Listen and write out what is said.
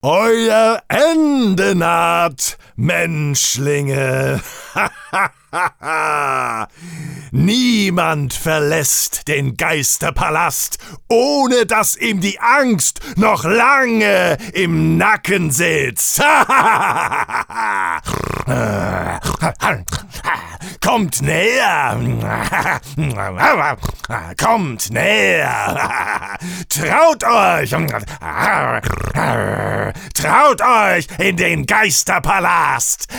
Euer Ende naht, Menschlinge. Niemand verlässt den Geisterpalast, ohne dass ihm die Angst noch lange im Nacken sitzt. Kommt näher. Kommt näher. Traut euch. Traut euch in den Geisterpalast.